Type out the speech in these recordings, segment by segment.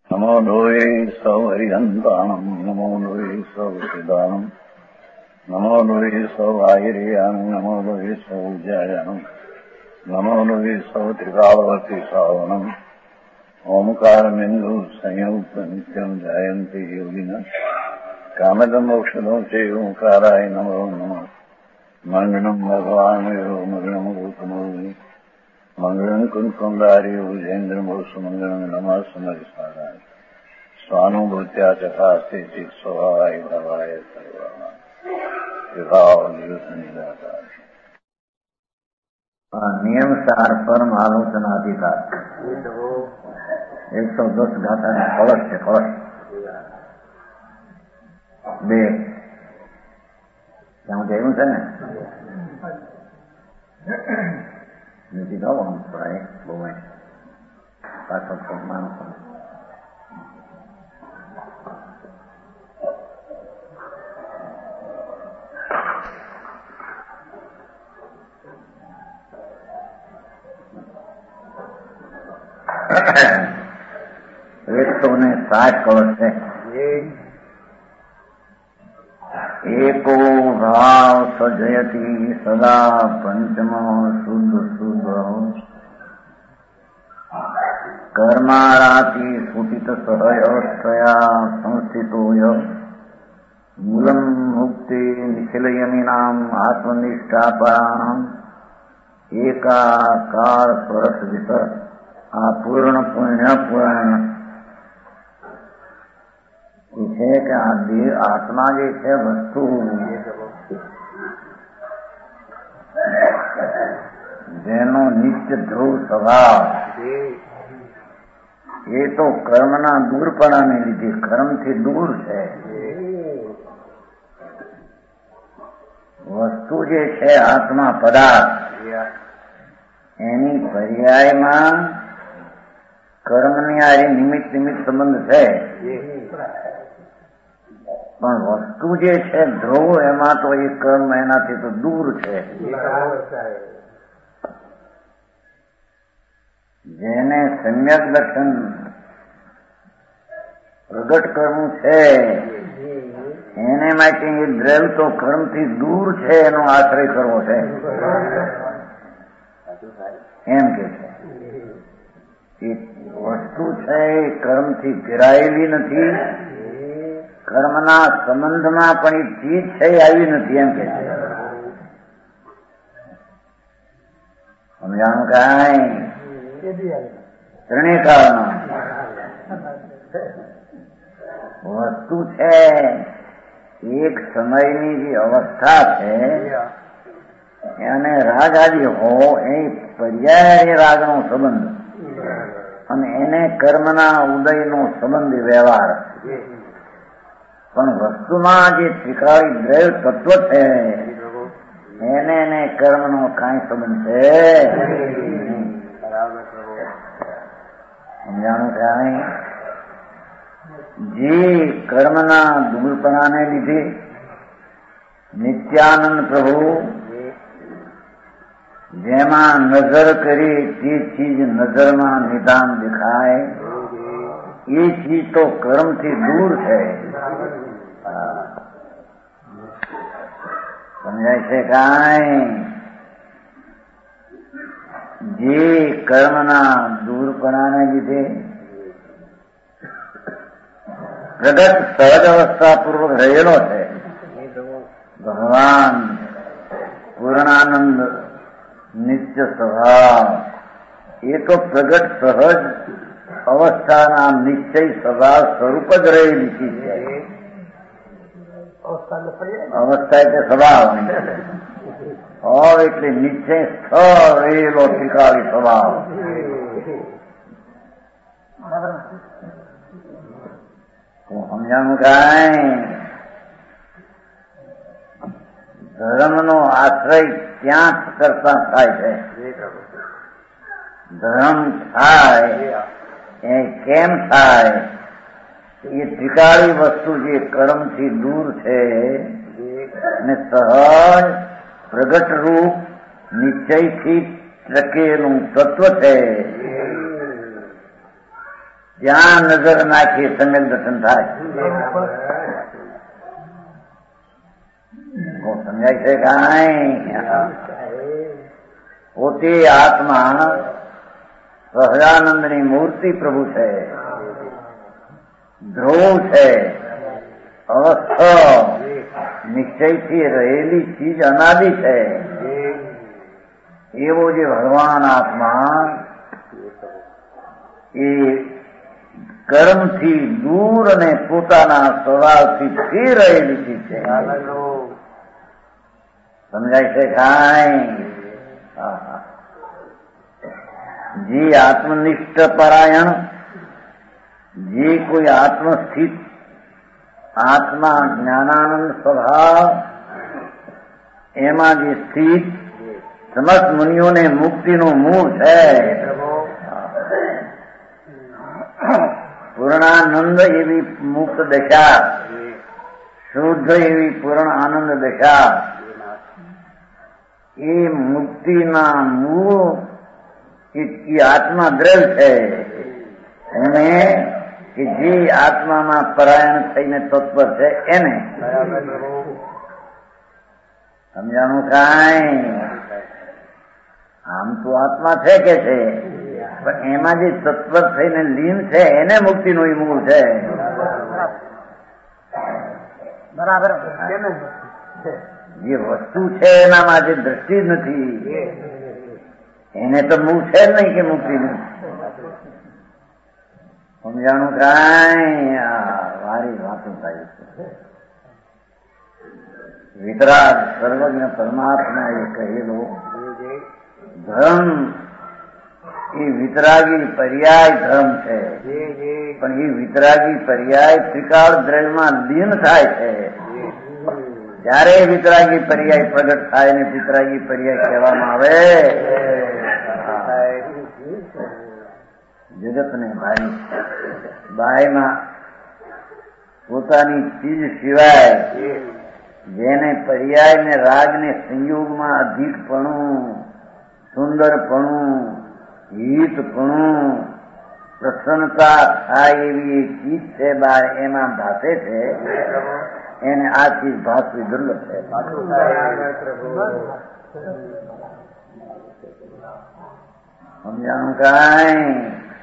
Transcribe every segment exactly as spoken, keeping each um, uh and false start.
નમો લોહે સૌ હરિહંતાણમ નમો લોહે સૌ સિદાનમ નમો લોહે સૌ આયર્યાનમ નમો લોહે સૌ જયાનમ નમો લોહે સૌ ત્રિકાળવતી સાવનમ ઓમકારમિંદુ સંયુક્ત નિત્યમ જાયંતિ યોગિન કામદમોક્ષદો છે ઓંકારાય નમો નમઃ મંગળમ ભગવાન મંગળમ ગૌતમોની મંગળમ કુંકુંડાર્ય ભુજેન્દ્રમો સુમંગળમ નમઃ સમરિસારાય સ્વાનુભૂત્યા ચકાસ્તે ચિત સ્વભાવાય ભવાય સર્વમાં વિભાવ નિદાતા નિયમ સાર પરમ આલોચના અધિકાર એકસો દસ ગાથા કળશ છે કળશ બે ત્યાં જયું છે ને નથી ગાવો આમ થોડા બહુ પાછળ માણસો એકસો ને સાત કળશ છે. એકો ભાવ સજયતી સદા પંચમો શુદ્ધ શુદ્ધ કર્મારાતી સુટિત સહયસ્તયા સંસ્થિતો મૂલમ મુક્તિ નિખિલયમીનામ આત્મનિષ્ઠાપરાણામ એકાકાર સ્વરસ વિસર આ પૂર્ણ પુણ્ય પુરાણ છે કે આ દેહ આત્મા જે છે વસ્તુ જેનો નિત્ય ધ્રુવ સ્વભાવ એ તો કર્મના દૂરપણાને લીધે કર્મથી દૂર છે. વસ્તુ જે છે આત્મા પદાર્થ એની પર્યાયમાં કર્મની આ નિમિત્ત નિમિત્ત સંબંધ છે, પણ વસ્તુ જે છે ધ્રુવ એમાં તો એ કર્મ એનાથી તો દૂર છે. જેને સમ્યક દર્શન પ્રગટ કરવું છે એને માટે એ દ્રવ્ય તો કર્મથી દૂર છે, એનો આશ્રય કરવો છે એમ કે છે. એ વસ્તુ છે એ કર્મથી ઘેરાયેલી નથી, કર્મના સંબંધમાં પણ એ ચીજ છે એ આવી નથી એમ કે છે. સમજાણું કાંઈ ત્રણેય કાળમાં વસ્તુ છે એક સમયની જે અવસ્થા છે અને રાગ આદિ હો એ પર્યાય રાગનો સંબંધ અને એને કર્મના ઉદયનો સંબંધી વ્યવહાર, પણ વસ્તુમાં જે ત્રિકાળી દ્રવ્ય તત્વ છે એને એને કર્મનો કાંઈ સંબંધ છે. સમજાણું કાંઈ જે કર્મના દૂરપણાને લીધે નિત્યાનંદ પ્રભુ જેમાં નજર કરી તે ચીજ નજરમાં નિદાન દેખાય એ ચીજ તો કર્મથી દૂર છે. સમજાય છે કાંઈ? જે કર્મના દૂરપણાને લીધે પ્રગટ સહજ અવસ્થા પૂર્વક રહેલો છે ભગવાન પૂર્ણાનંદ નિત્ય સ્વભાવ, એ તો પ્રગટ સહજ અવસ્થાના નિશ્ચય સ્વભાવ સ્વરૂપ જ રહેલી ચીજ છે. અવસ્થા એટલે સ્વભાવ એટલે નિશ્ચય સ્થળ રહેલો ત્રિકાળી સ્વભાવ. સમજાણું કાંઈ? ધર્મનો આશ્રય ત્યાં કરતા થાય છે. ધર્મ થાય એ કેમ થાય? એ ત્રિકાળી વસ્તુ જે કર્મથી દૂર છે ને સહજ પ્રગટ રૂપ નિશ્ચયથી ટકેલું તત્વ છે ત્યાં નજર નાખી સમ્યક દર્શન થાય. સમજાય છે કાંઈ? પોતે આત્મા સહજાનંદની મૂર્તિ પ્રભુ છે, ધ્રુવ છે, અવસ્થા નિશ્ચયથી રહેલી ચીજ અનાદિ છે. એવો જે ભગવાન આત્મા એ કર્મથી દૂર અને પોતાના સ્વભાવથી સ્થિર રહેલી ચીજ છે. સમજાય છે કાંઈ? જે આત્મનિષ્ઠ પરાયણ, જે કોઈ આત્મસ્થિત આત્મા જ્ઞાનાનંદ સ્વભાવ એમાં જે સ્થિત સમસ્ત મુનિઓને મુક્તિનું મૂળ છે. પૂર્ણાનંદ એવી મુક્ત દશા, શુદ્ધ એવી પૂર્ણ આનંદ દશા, એ મુક્તિના મૂળ એ આત્મા દ્રવ છે. અને કે જે આત્મામાં પરાયણ થઈને તત્પર છે એને સમજાણું કાંઈ? આમ તો આત્મા છે કે છે, પણ એમાં જે તત્પર થઈને લીન છે એને મુક્તિનું મૂળ છે. બરાબર. જે વસ્તુ છે એનામાં જે દ્રષ્ટિ જ નથી એને તો મૂળ છે જ નહીં કે મુક્તિનું. સમજાણું કાંઈ? વારી વાતો થાય છે. વિતરાગ સર્વજ્ઞ પરમાત્મા એ કહેલો ધર્મ એ વિતરાગી પર્યાય ધર્મ છે, પણ એ વિતરાગી પર્યાય ત્રિકાળ દ્રવ્યમાં લીન થાય છે. જયારે વિતરાગી પર્યાય પ્રગટ થાય ને વિતરાગી પર્યાય કહેવામાં આવે જગતને ભાઈ બાયમાં પોતાની ચીજ સિવાય જેને પર્યાય ને રાગ ને સંયોગમાં અધિકપણું, સુંદરપણું, હિતપણું, પ્રસન્નતા થાય એવી એક ચીજ છે બાર એમાં ભાસે છે, એને આ ચીજ ભાસવી દુર્લભ છે. સમજાણું કાંઈ?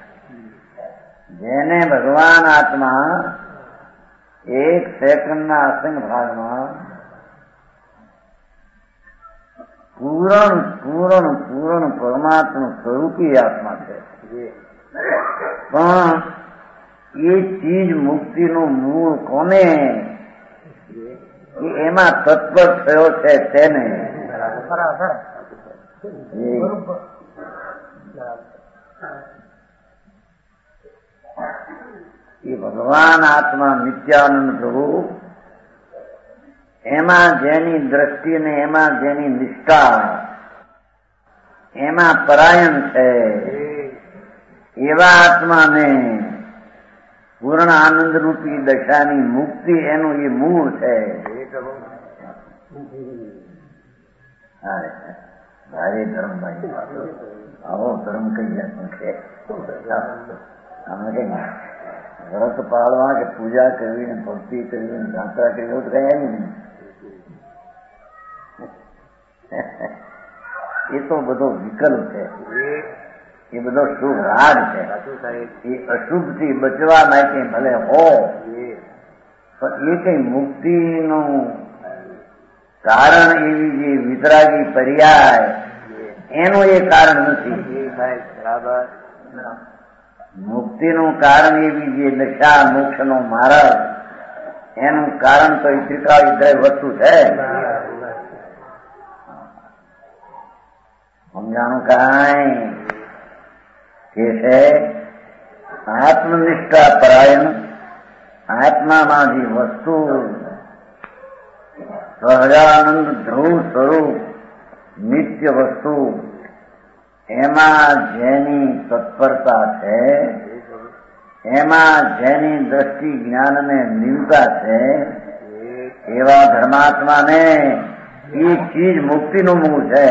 જેને ભગવાન આત્મા એક સેકન્ડના અસંગ ભાગમાં પૂરણ પૂરણ પૂરણ પરમાત્મા સ્વરૂપી આત્મા છે, પણ એ ચીજ મુક્તિનું મૂળ કોને એમાં તત્પર થયો છે તેને એ ભગવાન આત્મા નિત્યાનંદ પ્રભુ એમાં જેની દ્રષ્ટિ ને એમાં જેની નિષ્ઠા એમાં પરાયણ છે એવા આત્માને પૂર્ણ આનંદ રૂપી દશાની મુક્તિ એનું એ મૂળ છે. ભારે ધર્મ ભાઈ આવો ધર્મ કઈ જાતનો છે? અમે કઈ વ્રત પાળવા કે પૂજા કરવી ને ભક્તિ કરવી ને જાત્રા કરવી એવું તો કઈ આવી નહીં. એ તો બધો વિકલ્પ છે, એ બધો શુભ રાગ છે. એ અશુભથી બચવા માટે ભલે હો, પણ એ કઈ મુક્તિનું કારણ એવી જે વિતરાગી પર્યાય એનું એ કારણ નથી. મુક્તિનું કારણ એવી જે દશા મોક્ષનો માર્ગ એનું કારણ તો એ ત્રિકાળી દ્રવ્ય વસ્તુ છે. સમજાણું કાંઈ? કે છે આત્મનિષ્ઠા પરાયણ આત્મામાં જે વસ્તુ સહજાનંદ ધ્રુવ સ્વરૂપ નિત્ય વસ્તુ એમાં જેની તત્પરતા છે, એમાં જેની દ્રષ્ટિ જ્ઞાનને નિમતા છે એવા ધર્માત્માને એ ચીજ મુક્તિનું મૂળ છે.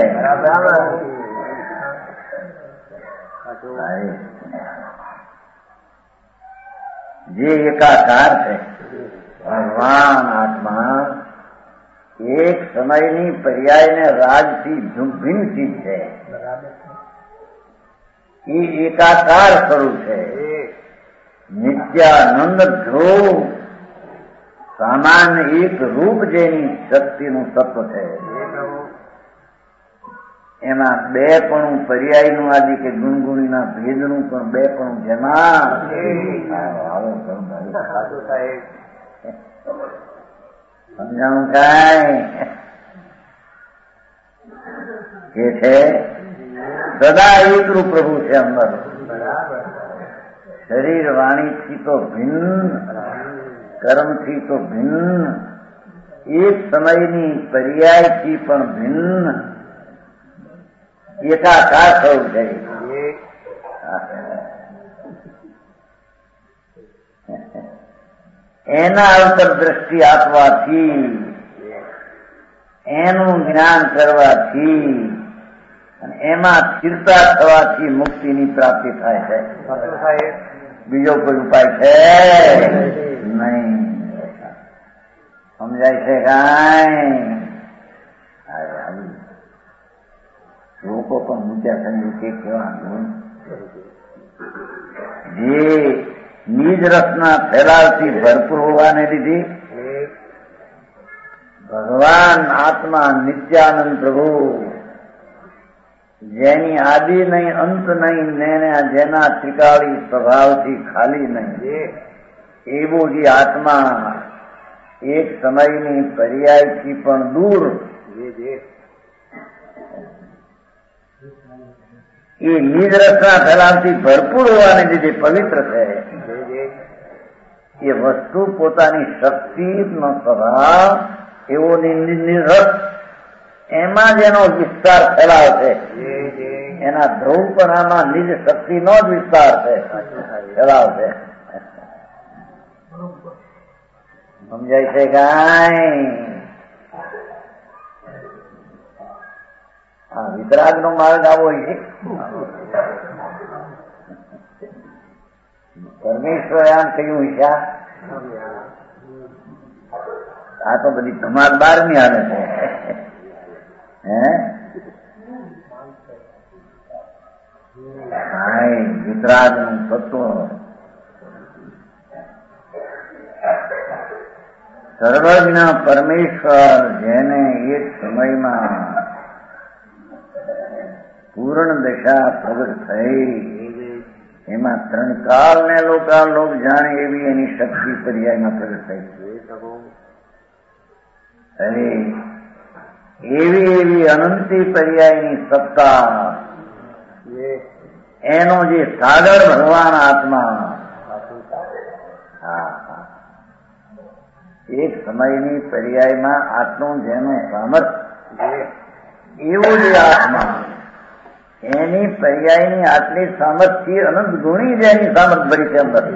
જે એકાકાર છે ભગવાન આત્મા એક સમયની પર્યાયને રાજથી ભિન્ન ચીજ છે. એ એકાકાર સ્વરૂપ છે. નિત્યાનંદ ધ્રુવ સામાન્ય એક રૂપ જેની શક્તિનું તત્વ છે. એમાં બે પણ પર્યાયનું આદિ કે ગુણગુણીના ભેદનું પણ બે પણ જેમાં સમજાણું કાંઈ કે છે સદા એકરૂપ પ્રભુ છે અંદર. શરીર વાણીથી તો ભિન્ન, કર્મથી તો ભિન્ન, એક સમયની પર્યાયથી પણ ભિન્ન એકાકાર થવું છે. એના અંતર દ્રષ્ટિ આપવાથી, એનું જ્ઞાન કરવાથી અને એમાં સ્થિરતા થવાથી મુક્તિની પ્રાપ્તિ થાય છે. બીજો કોઈ ઉપાય છે નહીં. સમજાય છે કાંઈ? લોકો પણ ઊંચા થઈને કે કહેવાનું જે નિજ રસના ફેલાવથી ભરપૂર હોવાને લીધે ભગવાન આત્મા નિત્યાનંદ પ્રભુ જેની આદિ નહીં, અંત નહીં, ને જેના ત્રિકાળી સ્વભાવથી ખાલી નહીં, એવો જે આત્મા એક સમયની પર્યાયથી પણ દૂર એ નિજ રસના ફેલાવથી ભરપૂર હોવાને લીધે પવિત્ર છે. એ વસ્તુ પોતાની શક્તિનો સ્વભાવ એવો નિરસ, એમાં જેનો વિસ્તાર ફેલાવ છે, એના ધ્રુવપણામાં નિજ શક્તિનો જ વિસ્તાર છે, ફેલાવ છે. સમજાય છે કાંઈ? હા, વિતરાગ નો માર્ગ આવો છે. પરમેશ્વર આમ કહ્યું છે, આ તો બધી ધમાલ બાર ની હાલે છે. હે વિતરાગ નું તત્વ સર્વજ્ઞ પરમેશ્વર જેને એક સમયમાં પૂર્ણ દશા પ્રગટ થઈ, એમાં ત્રણ કાળ ને લોકા લોક જાણે એવી એની શક્તિ પર્યાયમાં પ્રગટ થઈ. અને એવી એવી અનંતી પર્યાયની સત્તા, એનો જે સાગર ભગવાન આત્મા, હા એક સમયની પર્યાયમાં આટલું જેનું સામર્થ્ય, એવું જે આત્મા એની પર્યાયની આટલી સામર્થ્ય અનંત ગુણી જેની સામર્થ્ય ભરી છે અંદર,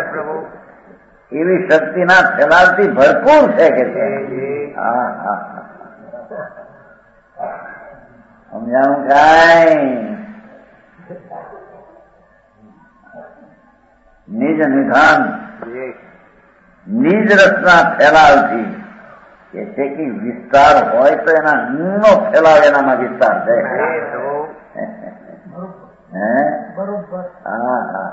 એવી શક્તિના ફેલાવથી ભરપૂર છે કે છે. હા હા સમજાણું કાંઈ? નિજ નિધાન નિજ રસના ફેલાવથી કે છે કે વિસ્તાર હોય તો એના નો ફેલાવ એનામાં વિસ્તાર છે. હા હા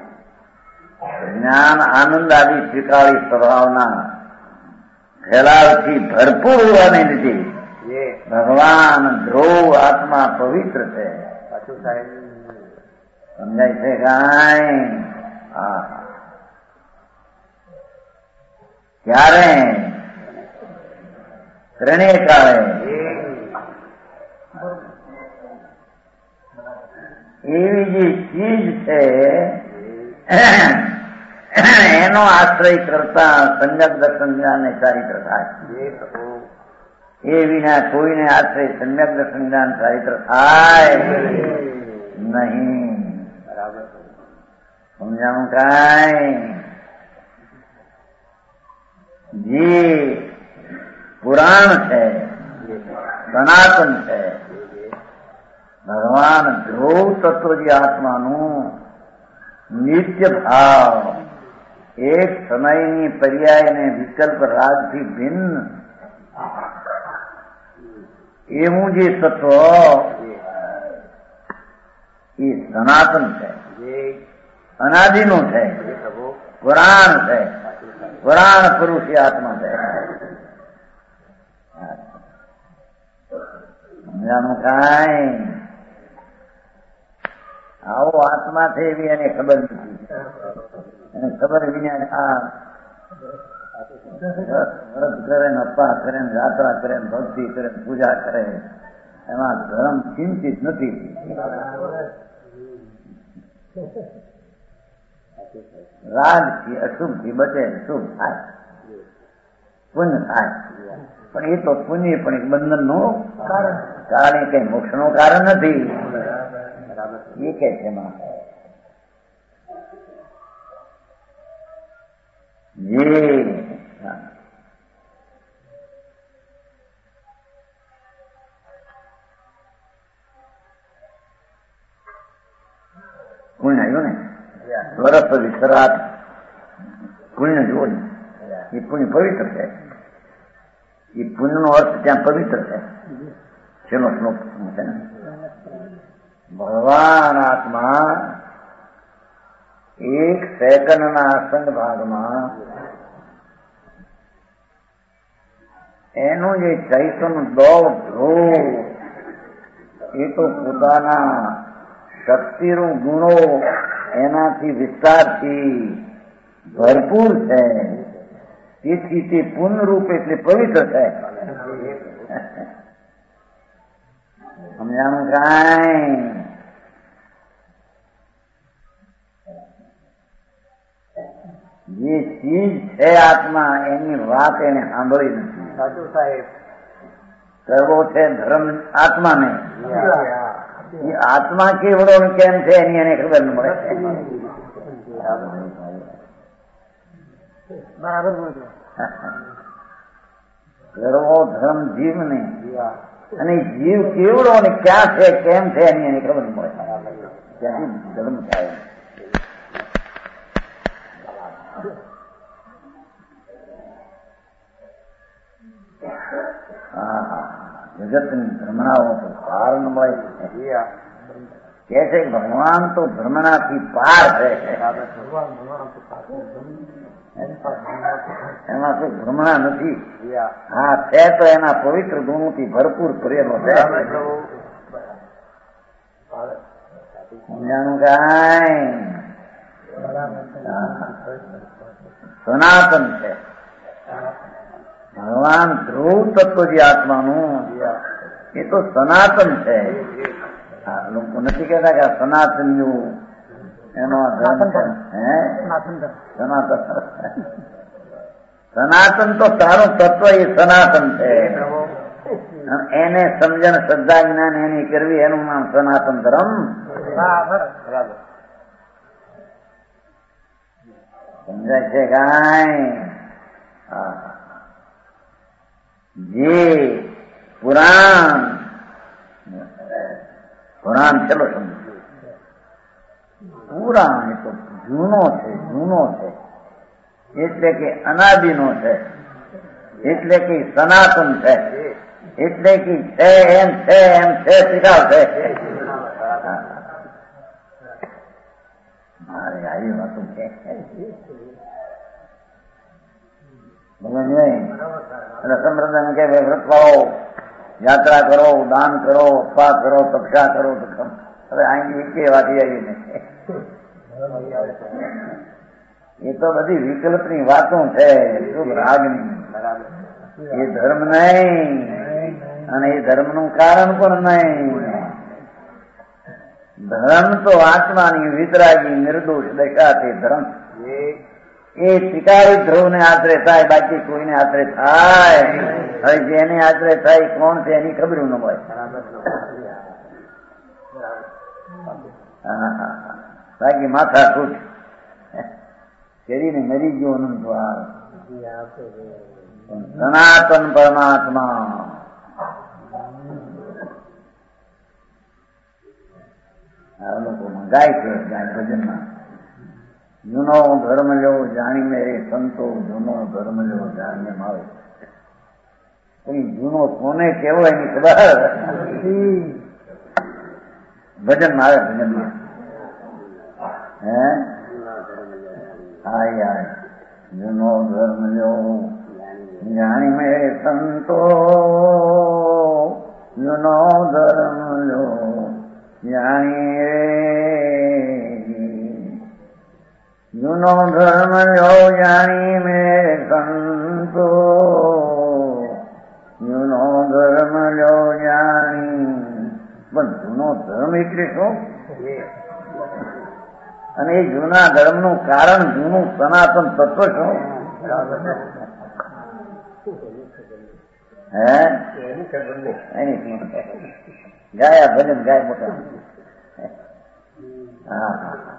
જ્ઞાન આનંદ આદિ ત્રિકાળી સ્વભાવના ફેલાવથી ભરપૂર હોવાને લીધે ભગવાન ધ્રુવ આત્મા પવિત્ર છે. સમજાય છે કાંઈ? હા ત્યારે ત્રણેય કાળે એવી જે ચીજ છે એનો આશ્રય કરતા સમ્યક દર્શન જ્ઞાનને ચારિત્ર થાય. એ વિના કોઈને આશ્રય સમ્યક દર્શન જ્ઞાન ચારિત્ર થાય નહીં. સમજાણું કાંઈ? જે પુરાણ છે, સનાતન છે, ભગવાન ધ્રુવ તત્વ જે આત્માનું નિત્ય ભાવ એક સમયની પર્યાય અને વિકલ્પ રાગથી ભિન્ન એવું જે તત્વ એ સનાતન છે, અનાદિનું છે, પુરાણ છે, પુરાણ પુરુષ આત્મા છે. સમજાનું કાંઈ આવો આત્મા છે એવી એને ખબર નથી. એને ખબર વિના આ વ્રત કરે ને અપા કરે ને યાત્રા કરે ને ભક્તિ કરે ને પૂજા કરે એમાં ધર્મ ચિંતિત નથી. રાગ થી અશુભ થી બચે શુભ થાય, પુણ્ય થાય. પણ એ તો પુણ્ય પણ એક બંધન નું કારણ, કઈ મોક્ષ નું કારણ નથી. એ કે છે એમાં જે પુણ્ય આવ્યું ને વરસ પછી શરાત પુણ્ય જુઓ ને એ પુણ્ય પવિત્ર છે. એ પુણ્ય નો અર્થ ત્યાં પવિત્ર છે. છેલ્લો શ્લોક છે ને ભગવાન આત્મા એક સેકન્ડના અસંગ ભાગમાં એનું જે ચૈતન્ય દોડ ધ્રુવ એ તો પોતાના શક્તિનું ગુણો એનાથી વિસ્તારથી ભરપૂર છે. તેથી તે પુનઃરૂપ એટલે પવિત્ર છે. સમજાનું કાંઈ જે ચીજ છે આત્મા એની વાત એને સાંભળી નથી. સાચું સાહેબ કરવો છે ધર્મ આત્માને. એ આત્મા કેવડો કેમ છે એની એને ખબર ન મળે. બરાબર કરવો ધર્મ જીવને અને જીવ કેવડો ને ક્યાં છે કેમ છે એની એને ખબર ન મળે. ત્યાંથી ધર્મ થાય. જગતની ભ્રમણાઓ તો પાર ન મળે કે છે ભગવાન તો ભ્રમણાથી પાર છે. એમાં કોઈ ભ્રમણા નથી. હા છે તો એના પવિત્ર ગુણોથી ભરપૂર ભરેલો છે. સમજાનું કાંઈ સનાતન છે. ભગવાન ધ્રુવ તત્વ જે આત્માનું એ તો સનાતન છે. લોકો નથી કહેતા કે સનાતન એનો ધર્મ છે. હે સનાતન સનાતન તો તારું તત્વ એ સનાતન છે. એને સમજણ શ્રદ્ધા જ્ઞાન એની કરવી એનું નામ સનાતન ધર્મ. સમજાય છે કાંઈ? જે પુરાણ પુરાણ ચલો સમજો. પુરાણ એ તો જૂનો છે, જૂનો છે એટલે કે અનાદિનો છે, એટલે કે સનાતન છે, એટલે કે છે એમ છે એમ છે શીખાવ છે. મારે આવી વાતો છે એટલે સંપ્રદાય કે વ્રત પાડો, યાત્રા કરો, દાન કરો, અપવાસ કરો, તપસ્યા કરો. હવે અહીં એક વાતી આવી નથી. એ તો બધી વિકલ્પની વાતો છે, શુભ રાગની. એ ધર્મ નહીં અને એ ધર્મનું કારણ પણ નહીં. ધર્મ તો આત્માની વિતરાગી નિર્દોષ દશા છે. ધર્મ એ ત્રિકારી ધ્રુવ ને આશરે થાય, બાકી કોઈને આશરે થાય. હવે જેને આશરે થાય કોણ છે એની ખબર ન હોય. બાકી માથા કૂટ શરીરને મરી ગયો અનંત વાર. સનાતન પરમાત્મા આ લોકો ગાય છે, ગાય ભજનમાં જૂનો ધર્મ લો જાણી મેરે સંતો, જૂનો ધર્મ લો જાણીને મારો. જૂનો કોને કેવો એની ખબર ભજન આવે ભજન હે હાય હાય. જૂનો ધર્મ લો જાણી મેરે સંતો, જૂનો ધર્મ લો જાણી રે. જૂનો ધર્મ લો જાણી મેરે સંતો, જૂનો ધર્મ લો જાણી. પણ જૂનો ધર્મ એટલે શું? અને એ જૂના ધર્મનું કારણ જૂનું સનાતન તત્વ શું? હે ગાયા ભજન ગાય મોટા. હા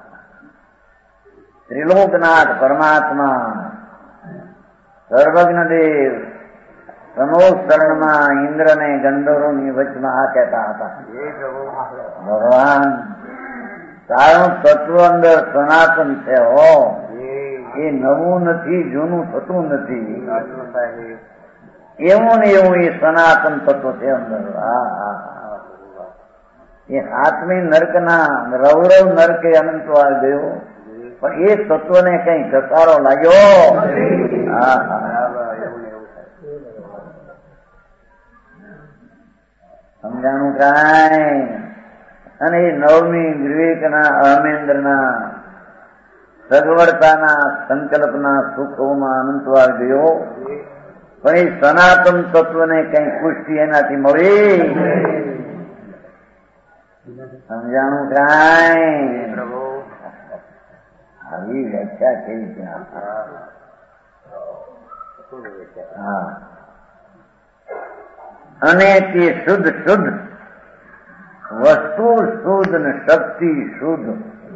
ત્રિલોકનાથ પરમાત્મા સર્વજ્ઞ દેવ સમોસ્તરણમાં ઇન્દ્ર ને ગંધર્વોની વચમાં આ કહેતા હતા, ભગવાન તારું તત્વ અંદર સનાતન છે હો, એ નવું નથી, જૂનું થતું નથી. એવું ને એવું એ સનાતન તત્વ છે અંદર. હા હા એ આત્મી નર્કના રૌરવ નર્કે અનંતો આવી ગયો, પણ એ તત્વને કઈ ઘસારો લાગ્યો. હા હા સમજાણું કાંઈ. અને એ નવમી વિવેકના અહમેન્દ્રના સગવડતાના સંકલ્પના સુખોમાં અનંતો આવી ગયો, પણ એ સનાતન તત્વને કઈ પુષ્ટિ એનાથી મળી. સમજાણું કાંઈ. આવી વ્યાખ્યા કેવી ત્યાં. હા અને તે શુદ્ધ શુદ્ધ વસ્તુ શુદ્ધ ને શક્તિ શુદ્ધ,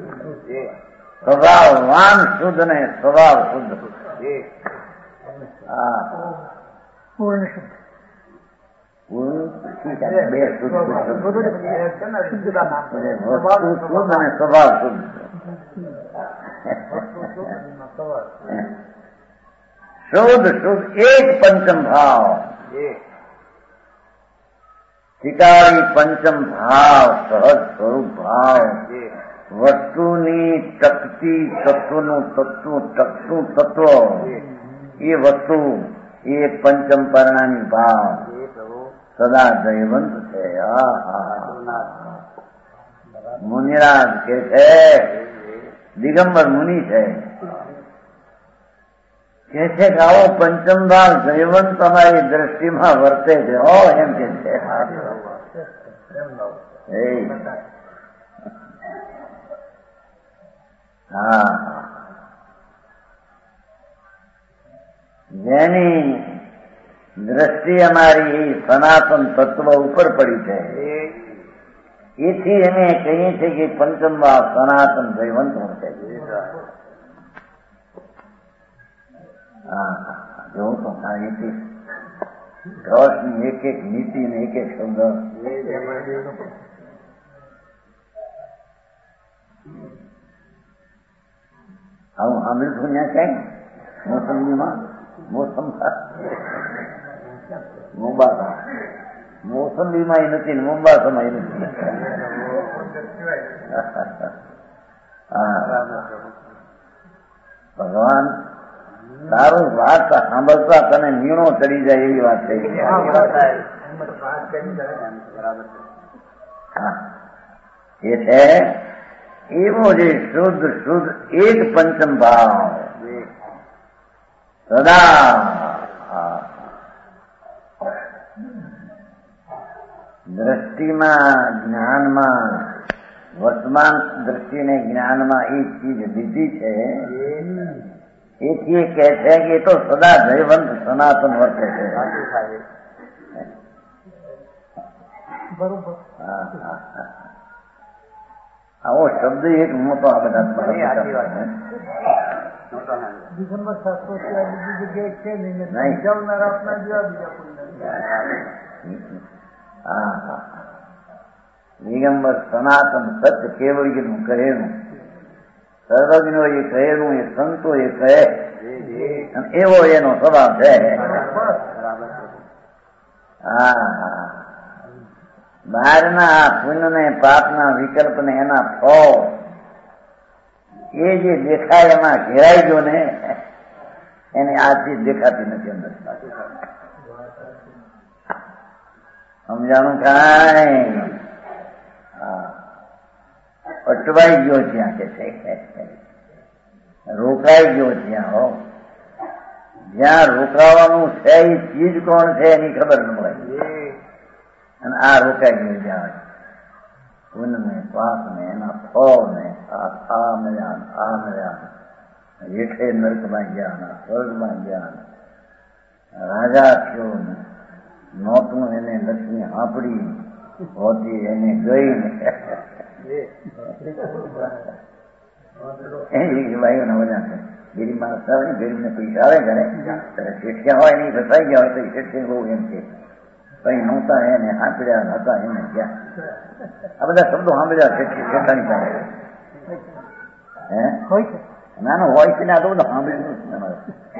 સ્વભાવવાન શુદ્ધ ને સ્વભાવ શુદ્ધ. હા પૂર્ણ શુદ્ધ બે શુદ્ધ શુદ્ધ અને સ્વભાવ શુદ્ધ. શુદ્ધ શુદ્ધ એક પંચમ ભાવ, શિકારી પંચમ ભાવ, સહજ સ્વરૂપ ભાવ, વસ્તુની ટકતી તત્વનું તત્વ ટકતું તત્વ એ વસ્તુ એ પંચમ પરણાની ભાવ સદા જયવંત છે. મુનિરાજ કે છે, દિગંબર મુનિ છે, કે છે કે આવો પંચમ ભાવ જયવંત તમારી દ્રષ્ટિમાં વર્તે છે હો, એમ કે છે. હા જેની દ્રષ્ટિ અમારી સનાતન તત્વ ઉપર પડી છે, એથી અમે કહીએ છીએ કે પંચમ ભાવ સનાતન જયવંત વર્તે છે. હા જોઉં તો માહિતી રસની એક એક નીતિ ને એક એક શબ્દ. આવું સાંભળ્યું છું ત્યાં કઈ મોસંબીમાં મોસમ મોબાસા મોસંબીમાં નથી ને મોબાસામાં નથી. ભગવાન તારું વાત સાંભળતા તને મીણો ચડી જાય એવી વાત થઈ. એ છે એવો જે શુદ્ધ શુદ્ધ એક પંચમ ભાવ સદા દ્રષ્ટિમાં જ્ઞાનમાં વર્તમાન દ્રષ્ટિને જ્ઞાનમાં એ ચીજ લીધી છે, એથી કહે છે કે એ તો સદા જયવંત સનાતન વર્તે છે. આવો શબ્દ એક મોટો આ બધા દિગંબર શાસ્ત્રો બીજી જગ્યાએ છે નહીં. દિગંબર સનાતન સત્ય કેવળીનું કહેલું સર્વજ્ઞો એ કહેલું એ સંતો એ કહે એવો એનો સ્વભાવ છે. હા, બહારના પુણ્ય ને પાપના વિકલ્પ ને એના ફળ એ જે દેખાય એમાં ઘેરાઈ ગયો ને એને આ ચીજ દેખાતી નથી અંદર. સમજાણું કાંઈ? અટવાઈ ગયો ત્યાં કે છે, રોકાઈ ગયો ત્યાં. હો, જ્યાં રોકાવાનું છે એ ચીજ કોણ છે એની ખબર ન મળે. અને આ રોકાઈ ગયું જ્યાં પુણ્ય ને પાપ ને એના ફળ ને આ મળ્યા આ મળ્યા હેઠે નર્કમાં ગયા સ્વર્ગમાં ગયા રાજા થયો ને નોતું એને લક્ષ્મી હાંપડી હોતી એને ગઈ ને ભાઈઓના બધા છે. ગરીબ માણસ આવે ને ગરીબ ને પૈસા આવે ઘરે શેઠિયા હોય નહીં ફસાઈ ગયા હોય તો શેઠિયા બહુ એમ છે કઈ નહોતા એને હાંપડ્યા હતા એને ગયા. આ બધા શબ્દો સાંભળ્યા શેઠાની પાસે હે નાનો હોય છે ને આ તો બધું સાંભળ્યું અમારે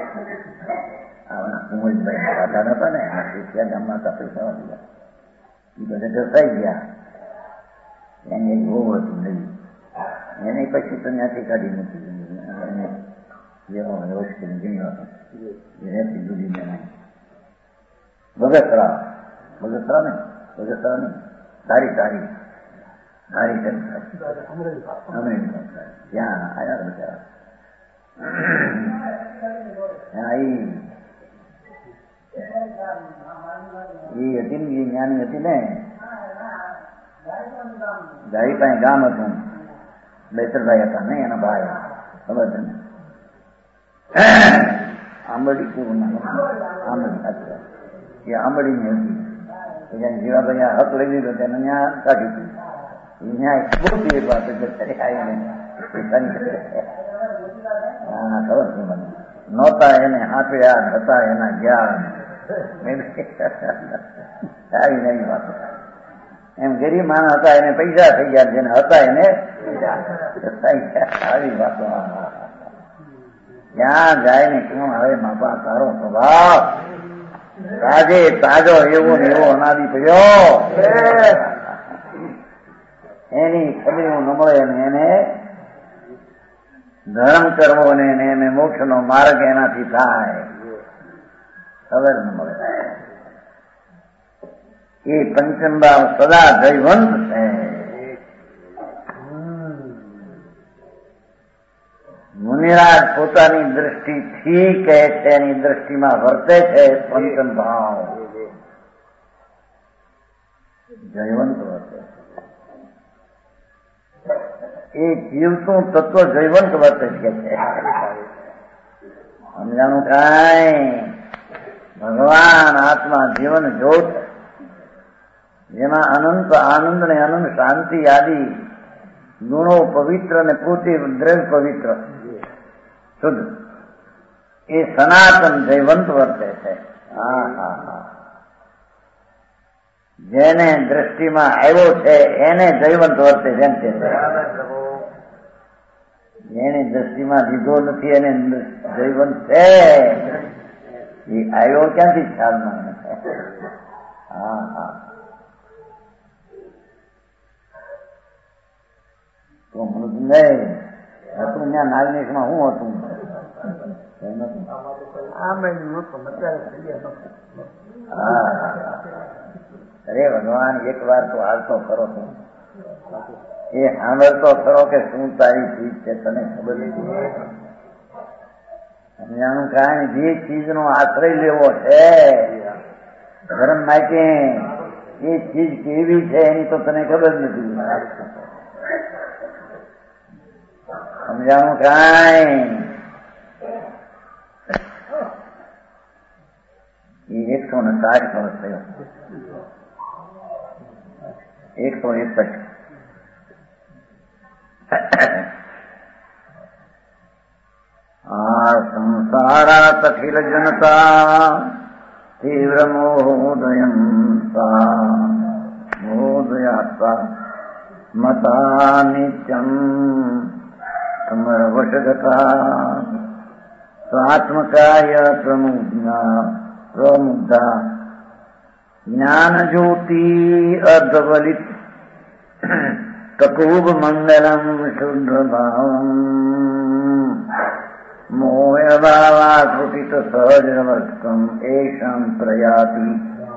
કુમળભાઈ રાધા હતા ને શેઠિયા ગામમાં હતા પૈસા વાળી એ બધા ફસાઈ ગયા. એને એક બહુ હતું નહીં એને પછી તો ત્યાંથી કાઢી નથી એને જેવો વ્યવસ્થિત જીવ્યો હતો એ રહેતી જુદી ને બગસરા બગસરા ને બગસરા ને સારી સારી સારી અમેરિકા ત્યાં આવ્યા બિચારા. એ હતી ને એ જ્ઞાની હતી ને ગાડી પાસે ગામ હતું બેસરભાઈ હતા ને એના ભાઈ ખબર છે ને આંબડી પૂરું આંબડી એ આંબડી ની હતી જીવાભાઈ હક લઈ લીધો તેને ત્યાં કાઢી દીધું ત્યાં પૂરતી એક વાત આવીને હા ખબર છે મને નહોતા એને હાંફ્યા હતા એના જ્ઞાન આવી નવી વાતો. એમ ગરીબ માણસ હતા એને પૈસા થઈ ગયા જેને હતા એને આવી વાતો. ક્યાં જાય ને કોણ હવે બાપા તારો સ્વભાવ તાજે તાજો એવો ને એવો અનાદિ પડ્યો એની ખબરી ન મળે ને એને ધર્મ કરવો ને એને મોક્ષ નો માર્ગ એનાથી થાય ખબર ન મળે. એ પંચમભાવ સદા જયવંત છે. મુનિરાજ પોતાની દ્રષ્ટિથી કહે છે એની દ્રષ્ટિમાં વર્તે છે પંચમ ભાવ જયવંત વર્તે. એ જીવતું તત્વ જયવંત વર્તે છે. સમજાણું કાંઈ? ભગવાન આત્મા જીવન જ્યોત જેમાં અનંત આનંદ ને અનંત શાંતિ આદિ ગુણો પવિત્ર ને પોતે દ્રવ્ય પવિત્ર શુદ્ધ એ સનાતન જયવંત વર્તે છે. હા હા હા જેને દ્રષ્ટિમાં આવ્યો છે એને જયવંત વર્તે જેમ છે. જેને દ્રષ્ટિમાં લીધો નથી એને જયવંત છે. એ આવ્યો ક્યાંથી ખ્યાલમાં? હા હા તો મને નહીં હતું ત્યાં નાગનેશમાં શું હતું અરે ભગવાન એક વાર તો હાલતો ખરો છો એ સાંભળતો ખરો કે શું તારી ચીજ છે તને ખબર નથી. સમજાણું કાંઈ? જે ચીજ નો આશ્રય લેવો છે ધર્મ માટે એ ચીજ કેવી છે એની તો તને ખબર નથી. સમજાણું કાંઈ? એ એકસો ને સાઠ વર્ષ થયો એકસો એકસઠ આ સંસારાત અખિલ જનતા તીવ્ર મોહોદયં મોહોદયાત્મા મતા નિત્યમ સમરવશગતા સ્વાત્મકાય પ્રમુગ્ધા પ્રમુગ્ધા જ્ઞાન જ્યોતિ અર્ધવલિત કકૂબ મંગલમ શુદ્ધ ભાવમ મોહ ભાવા કૃતિત સહજ નમસ્કમ એષમ પ્રયાતિ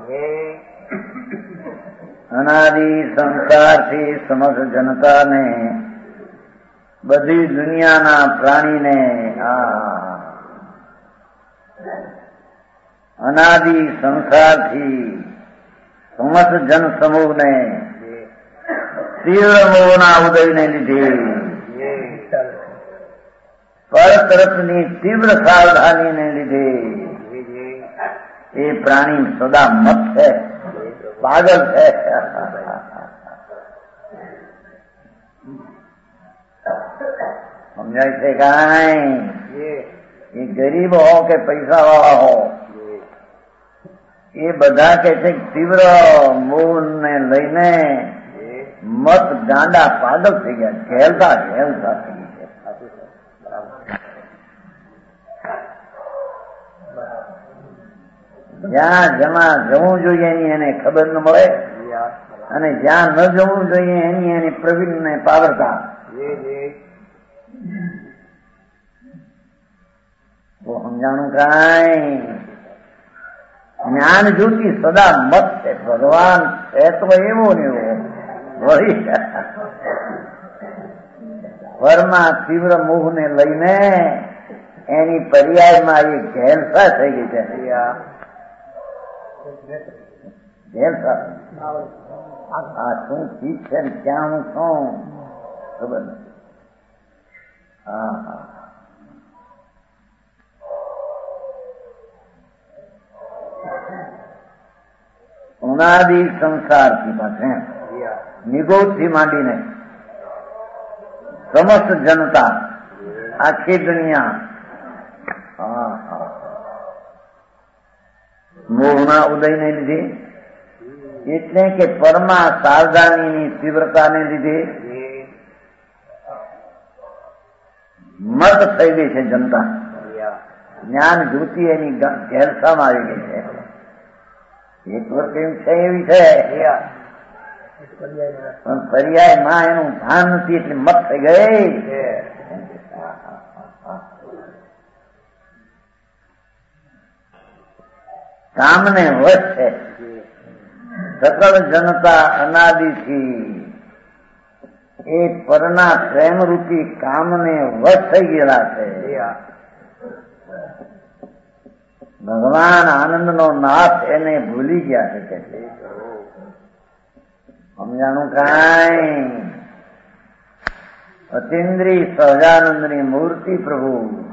અનાદિ સંસારથી સમસ્ત જનતાને બધી દુનિયાના પ્રાણીને આ અનાદિ સંસારથી સમસ્ત જન સમૂહને તીવ્ર મોહના ઉદયને લીધે પર તરફની તીવ્ર સાવધાનીને લીધે એ પ્રાણી સદા મત છે, પાગલ છે. સમજાય છે કાંઈ? એ ગરીબ હો કે પૈસા વાળા હો, એ બધા કે છે તીવ્ર મોહ ને લઈને મત ગાંડા પાગલ થઈ ગયા, ઘેલતા ઘેલતા થઈ ગયા. જ્યાં જમા જવું જોઈએ એની એને ખબર ન મળે, અને જ્યાં ન જવું જોઈએ એની એની પ્રવીણ ને પાવરતા. તો સમજાણું કાંઈ? જ્ઞાન જ્યોતિ સદા મત છે. ભગવાન છે તો એવો ને એવો વળી વરમાં તીવ્ર મોહ ને લઈને એની પર્યાયમાં એ ઘેલસા થઈ ગઈ છે. ઘેલસા આ શું ચીજ છે ને ક્યાં હું છું ખબર નથી. હા હા ઉનાદી સંસારથી પાસે નિગોદથી માંડીને સમસ્ત જનતા આખી દુનિયા હા હા મોહના ઉદયને લીધે, એટલે કે પરમા સાવધાનીની તીવ્રતાને લીધે મત થઈ ગઈ છે જનતા. જ્ઞાન જ્યોતિ એની ઘેરસામાં આવી ગઈ છે. એક વર્ષ એમ છે એવી છે પણ પર્યાય માં એનું ભાન નથી એટલે મત થઈ ગઈ. કામને વશ છે. સકળ જનતા અનાદિથી એ પરના પ્રેમરૂપી કામને વશ થઈ ગયેલા છે. ભગવાન આનંદનો નાથ એને ભૂલી ગયા છે કે સમજાણું કાંઈ? અતિન્દ્રિય સહજાનંદની મૂર્તિ પ્રભુ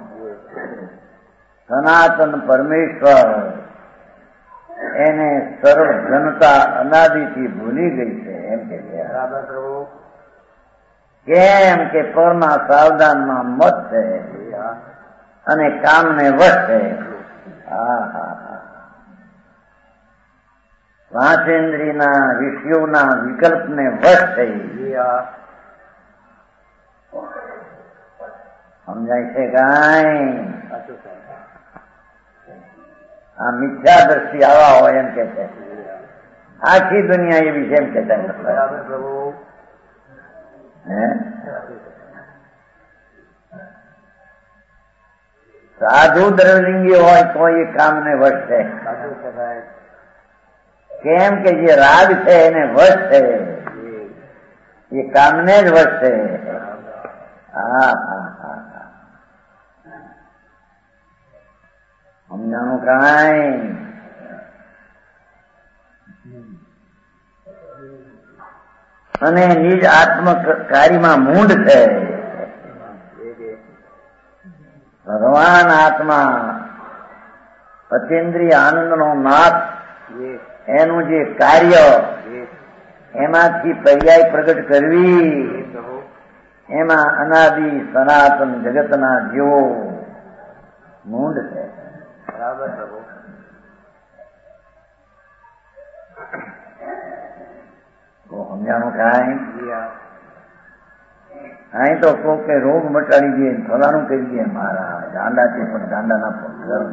સનાતન પરમેશ્વર એને સર્વ જનતા અનાદિથી ભૂલી ગઈ છે એમ કે પ્રભુ. કેમ કે પરમાં સાવધાનમાં મત છે અને કામને વશ છે. હા હા હા પાંચેન્દ્રિયના વિષયોના વિકલ્પને વશ થઈ. સમજાય છે કાંઈ? આ મિથ્યા દ્રષ્ટિ આવા હોય એમ કે છે. આખી દુનિયા એવી છે એમ કે છે. હે સાધુ દ્રવલિંગી હોય તો એ કામને વશ છે. કેમ કે જે રાગ છે એને વશ છે, એ કામને જ વશ છે. હા હા હા હા સમજાણું કાંઈ? અને નિજ આત્મ કાર્યમાં મૂંડ છે. ભગવાન આત્મા અતિન્દ્રિય આનંદનો નાથ એનું જે કાર્ય એમાંથી પર્યાય પ્રગટ કરવી, એમાં અનાદિ સનાતન જગતના જીવો મૂંડ છે. બરાબર પ્રભુ. તો સમજાણું કાંઈ? અહીં તો કોક કે રોગ મટાડી દે, ફલાણું કરી દે, મારા દાંડાથી પણ દાંડા ના પણ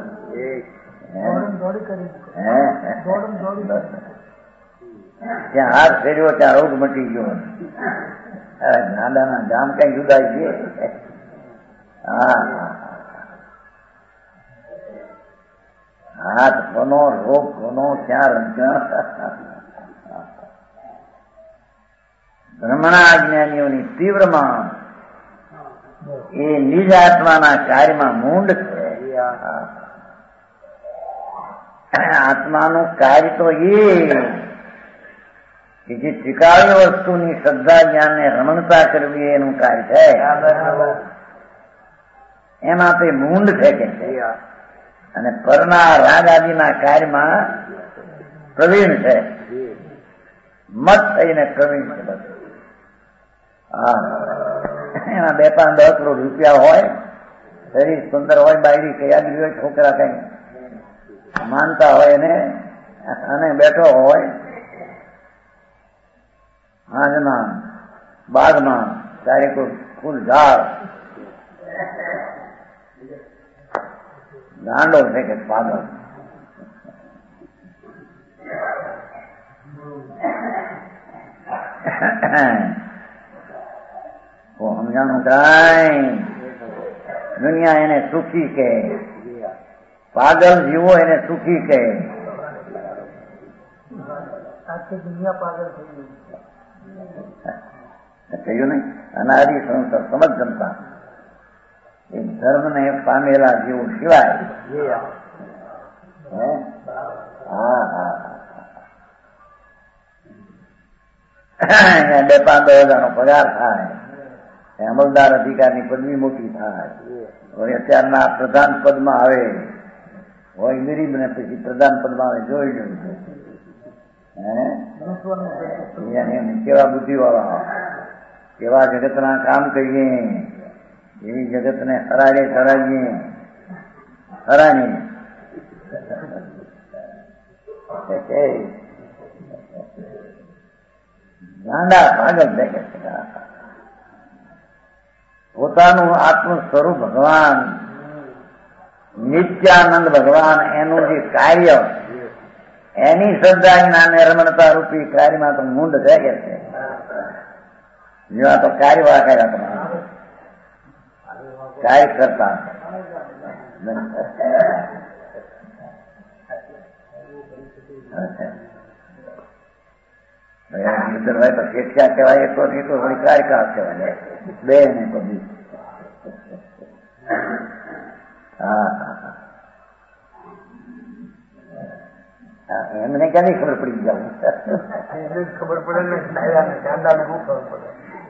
ત્યાં હાથ ફેર્યો ત્યાં રોગ મટી ગયો. દાંડાના જામ કઈ જુદાય છે. હા હાથ કોનો રોગ કોનો ક્યાં ભ્રમણા જ્ઞાનીઓની તીવ્રમાં એ નિજ આત્માના કાર્યમાં મૂંડ છે. આત્માનું કાર્ય તો એ કે જે ત્રિકાળ્ય વસ્તુની શ્રદ્ધા જ્ઞાનને રમણતા કરવી એનું કાર્ય છે. એમાં તે મૂંડ છે કે છે. અને પરના રાગ આદિના કાર્યમાં પ્રવીણ છે. મત થઈને પ્રવીણ છે. બધું હા એના બે પાંચ દસ કરોડ રૂપિયા હોય, શરીર સુંદર હોય, બાયડી કયાદી હોય, છોકરા કઈ માનતા હોય ને અને બેઠો હોય હાજના બાગમાં ત્યારે કોઈ ફૂલ ઝાડ ગાંડો છે કે પાગલ. સમજાણું કઈ દુનિયા એને સુખી કે, પાગલ જીવો એને સુખી કે. દુનિયા પાગલ થઈ ગઈ કહ્યું નઈ. અનાદિ સંસાર સમજ જનતા એ ધર્મ ને પામેલા જીવો સિવાય. હા હા બે પાંચ દસ હજાર નો પગાર થાય, અમલદાર અધિકારની પદવી મોટી થાય, હવે અત્યારના પ્રધાન પદમાં આવે હોય ગરીબ ને પછી પ્રધાન પદમાં આવે. જોઈ જોયું કેવા બુદ્ધિ વાળા, કેવા જગતના કામ કરીએ, એવી જગતને હરાડે હરાડીએ હરાણીએ. ગાંડા પાગલ દેખે છે. પોતાનું આત્મ સ્વરૂપ ભગવાન નિત્યાનંદ ભગવાન એનું જે કાર્ય એની શ્રદ્ધા જ્ઞાન રમણતા રૂપી કાર્યમાં તો મૂંડ થઈ ગયા છે. જેવા તો કાર્યવાળા કર્યા તમારા કાર્ય કરતા ભાઈ તો શિક્ષા કહેવાય, એક તો થોડી કાર્યકાળ કહેવાય બે ને બધી. હા એમને ક્યાંની ખબર પડી જાવ? ખબર પડે ને ચાંદા ને ખબર પડે.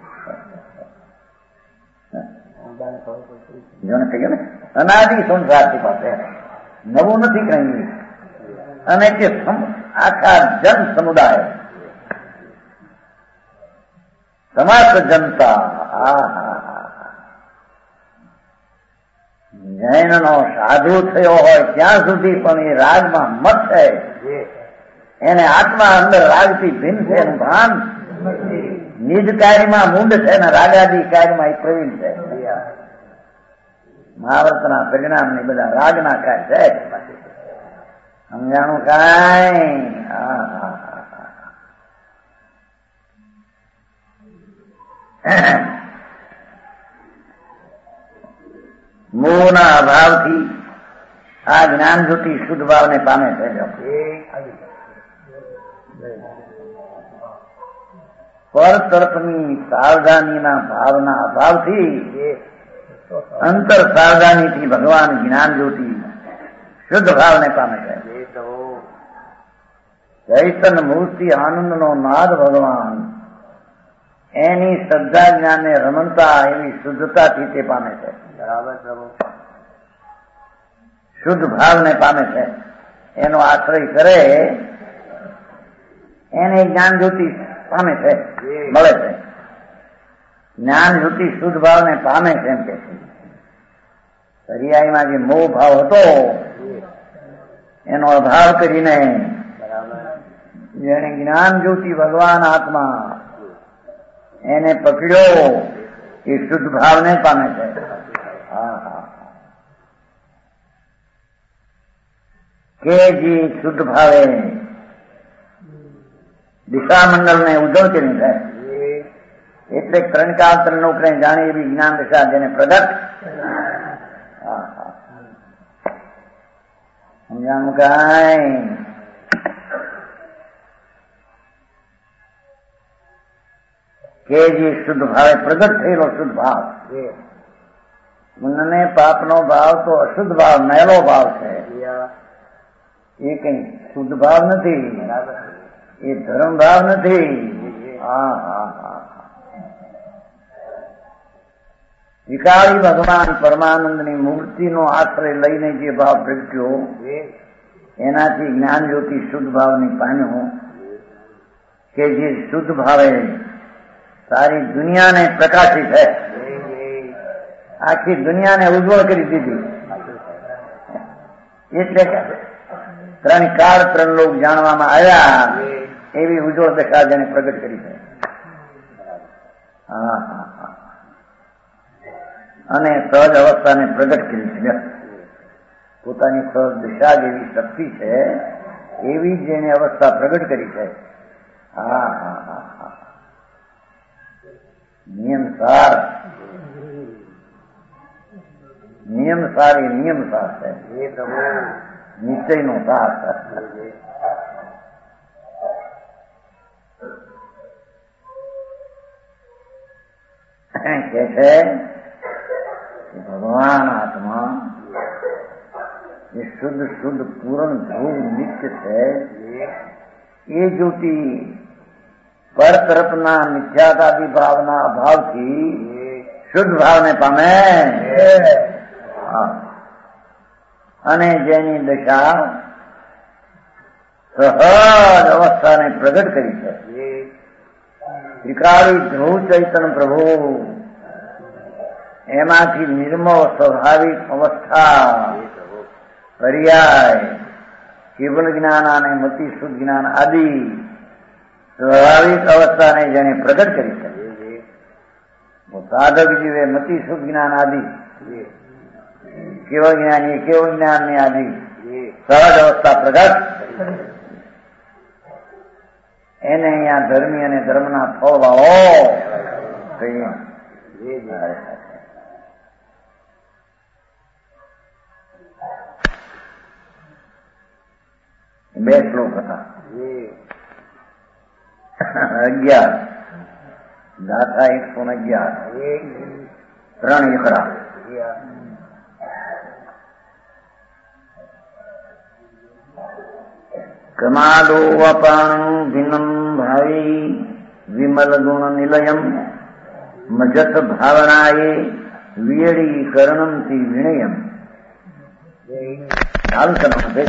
જોને કહ્યું ને અનાદિ સંસારથી પાસે નવું નથી કહ્યું. અને કે આખા જન સમુદાય સમસ્ત જનતા જૈન નો સાધુ થયો હોય ત્યાં સુધી પણ એ રાગમાં મત છે. એને આત્મા અંદર રાગથી ભિન્ન છે એનું ભાન. નિજ કાર્યમાં મૂંડ છે ને રાગાદી કાર્યમાં એ પ્રવીણ છે. મહાવર્તના પરિણામ ને બધા રાગના કાર્ય છે. સમજાણું કાંઈ? મોહના અભાવથી આ જ્ઞાન જ્યોતિ શુદ્ધ ભાવને પામે છે. પર તરફની સાવધાનીના ભાવના અભાવથી અંતર સાવધાનીથી ભગવાન જ્ઞાન જ્યોતિ શુદ્ધ ભાવને પામે છે. ચૈતન મૂર્તિ આનંદનો નાદ ભગવાન એની શ્રદ્ધા જ્ઞાનને રમણતા એવી શુદ્ધતાથી તે પામે છે. શુદ્ધ ભાવને પામે છે. એનો આશ્રય કરે એને જ્ઞાન જ્યોતિ પામે છે, મળે છે. જ્ઞાન જ્યોતિ શુદ્ધ ભાવને પામે છે એમ કે છે. પર્યાયમાં જે મોહ ભાવ હતો એનો અભાવ કરીને જેને જ્ઞાન જ્યોતિ ભગવાન આત્મા એને પકડ્યો એ શુદ્ધ ભાવને પામે છે. હા હા કે જે શુદ્ધ ભાવે દિશામંડળને ઉજવતી નહીં થાય એટલે ત્રણ કાળ ત્રણ લોકને જાણે એવી જ્ઞાન દિશા જેને પ્રગટ. હા હા સમજાણું કાંઈ કે જે શુદ્ધ ભાવે પ્રગટ થયેલો શુદ્ધ ભાવ. પુણ્યને પાપનો ભાવ તો અશુદ્ધ ભાવ મેલો ભાવ છે. એ કઈ શુદ્ધ ભાવ નથી, એ ધર્મ ભાવ નથી. હા હા હા વિકારી ભગવાન પરમાનંદની મૂર્તિનો આશ્રય લઈને જે ભાવ પ્રગટ્યો એનાથી જ્ઞાન જ્યોતિ શુદ્ધ ભાવની પામ્યો કે જે શુદ્ધ ભાવે સારી દુનિયાને પ્રકાશી છે, આખી દુનિયાને ઉજ્જવળ કરી દીધી. એટલે કે ત્રણ કાળ ત્રણ લોક જાણવામાં આવ્યા એવી ઉજ્જવળ દશા જેને પ્રગટ કરી છે. હા હા હા અને સહજ અવસ્થાને પ્રગટ કરી છે. પોતાની સહજ દિશા જેવી શક્તિ છે એવી જ જેને અવસ્થા પ્રગટ કરી છે. હા હા હા હા નિયમ સાર નિયમ સાર એ નિયમ સાર છે, નિશ્ચયનો સાર. કે છે ભગવાન આત્મા એ શુદ્ધ શુદ્ધ પૂર્ણ ધ્રુવ નિત્ય છે. એ જ્યોતિ પર તરફના મિથ્યાતાદી ભાવના અભાવથી શુદ્ધ ભાવને પામે અને જેની દશા સહજ અવસ્થાને પ્રગટ કરી છે. ત્રિકાળી ધ્રુવ ચૈતન્ય પ્રભુ એમાંથી નિર્મળ સ્વાભાવિક અવસ્થા પર્યાય કેવલ જ્ઞાન અને મતિ શુદ્ધ જ્ઞાન આદિ સ્વાભાવિક અવસ્થાને જેને પ્રગટ કરી છે. સાધક જીવે મતિ શુદ્ધ જ્ઞાન આદિ કેવળ જ્ઞાની કેવળ જ્ઞાન ની આદિ સહજ અવસ્થા પ્રગટ એને અહીંયા ધર્મી અને ધર્મના ફળ વાળો બે શ્લોક હતા. અગિયાર દાતા એકસો ને અગિયાર ત્રણ એકડા. કમાદો અપાણું ભિન્નમ ભાવી વિમલ ગુણ નિલયમ મજત ભાવનાએ વિયડી કર્ણમથી વિણયમ. આલુંચન છે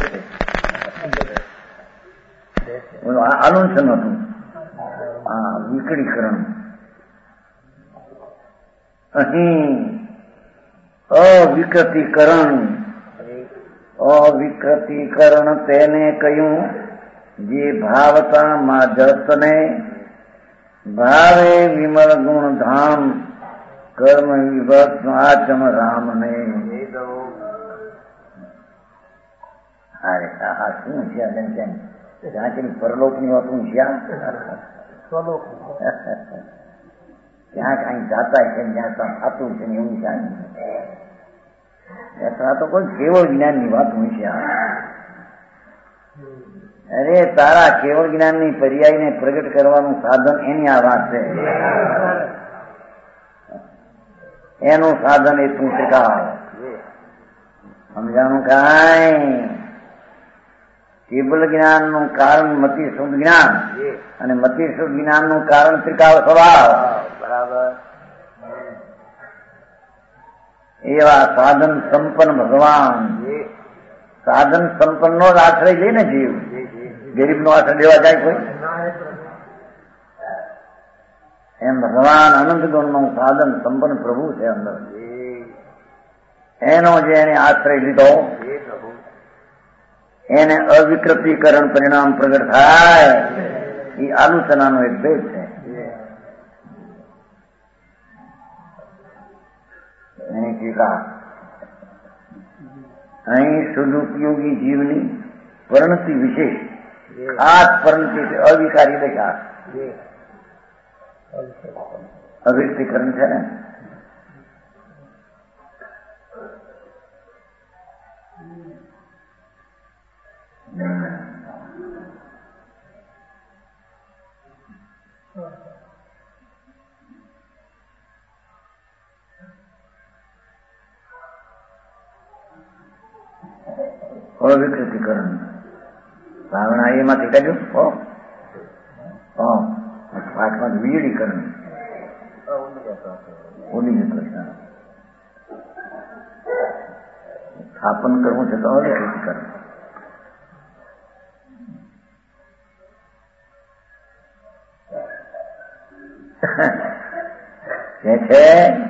આલુંચન હતું. હા વિકડીકરણ અહીં અવિકૃતિકરણ અવિકૃતિકરણ તેને કહ્યું જે ભાવતામાં જતને ભાવે વિમલ ગુણ ધામ કર્મ વિભક્ત આચમ રામને. અરે આ શું છે ત્યાં પરલોક ની વાતું છે ત્યાં કઈ જાતા છે જ્યાં થતું છે ને એવું છે તો કોઈ કેવળ જ્ઞાન ની વાત હોય છે. અરે તારા કેવળ જ્ઞાન ની પર્યાય ને પ્રગટ કરવાનું સાધન એની આ વાત છે. એનું સાધન એ તું શીખાવ. સમજાણું કાંઈ કેવલ જ્ઞાન નું કારણ મતિ શુદ્ધ જ્ઞાન અને મતિ શુદ્ધ જ્ઞાન નું કારણ ત્રિકાળ સ્વભાવ. બરાબર એવા સાધન સંપન્ન ભગવાન સાધન સંપન્ન નો જ આશ્રય લે ને જીવ. ગરીબ નો આશ્રય લેવા જાય કોઈ? એમ ભગવાન અનંત ગુણ નું સાધન સંપન્ન પ્રભુ છે અંદર. એનો જે એને આશ્રય લીધો એને અવિકૃતિકરણ પરિણામ પ્રગટ થાય એ આલોચનાનો એક ભેદ છે. શીખા અહીં સદુપયોગી જીવની પરિણતિ વિશેષ ખાસ પરિણતિ અવિકારી દશા અવ્યક્તિકરણ છે ને અવિકૃતિકરણ ભાવના એમાંથી કાઢ્યું પાઠમાં વીજળીકરણ ઉડી જતો સ્થાપન કરવું છે તો અવિકૃતિકરણ કે છે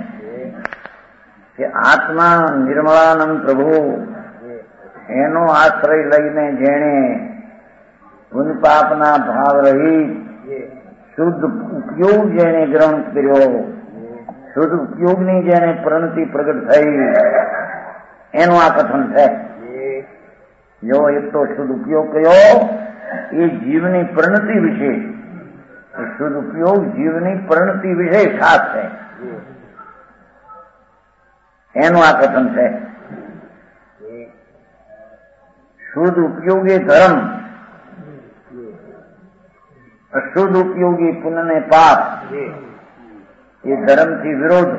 કે આત્મા નિર્મળાનંદ પ્રભુ એનો આશ્રય લઈને જેણે પુન પાપના ભાવ રહિત શુદ્ધ ઉપયોગ જેને ગ્રહણ કર્યો શુદ્ધ ઉપયોગની જેને પરિણતિ પ્રગટ થઈ એનું આ કથન છે. જો એક તો શુદ્ધ ઉપયોગ કયો એ જીવની પરિણતિ વિશે શુદ્ધ ઉપયોગ જીવની પરિણતિ વિશે ખાસ છે એનું આ કથન છે. શુદ્ધ ઉપયોગી ધર્મ અશુદ્ધ ઉપયોગી પુણ્ય ને પાપ એ ધર્મથી વિરોધ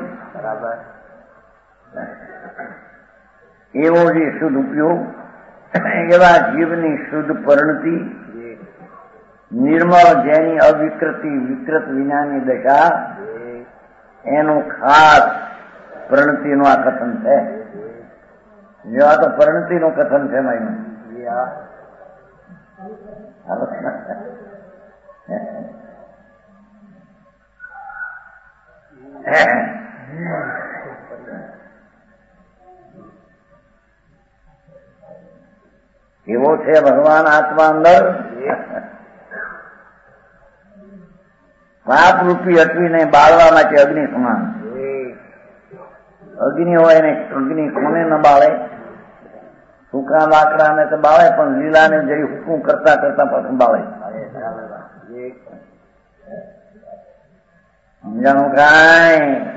એવો જે શુદ્ધ ઉપયોગ એવા જીવની શુદ્ધ પરિણતિ નિર્મળ જેની અવિકૃતિ વિકૃત વિનાની દશા એનું ખાસ પરિણતિનું આ કથન છે. જો આ તો પરિણતિનું કથન છે માયનું એવો છે ભગવાન આત્મા અંદર પાપ રૂપી અટવીને બાળવા માટે અગ્નિ સમાન. અગ્નિ હોય ને અગ્નિ કોને ન બાળે? સૂકા લાકડાને તો બાળે પણ લીલાને જઈ હુકુમ કરતા કરતા પાછું બાળે. સમજાણું કાંઈ